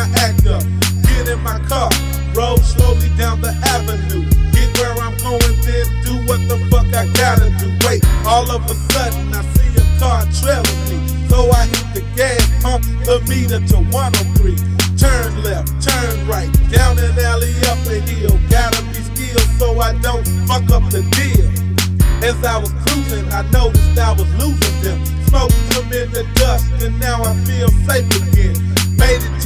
I act up. Get in my car, roll slowly down the avenue. Get where I'm going, then do what the fuck I gotta do. Wait, all of a sudden I see a car trailing me. So I hit the gas pump, the meter to 103. Turn left, turn right, down an alley, up a hill. Gotta be skilled so I don't fuck up the deal. As I was cruising, I noticed I was losing them. Smoked them in the dust, and now I feel safe again.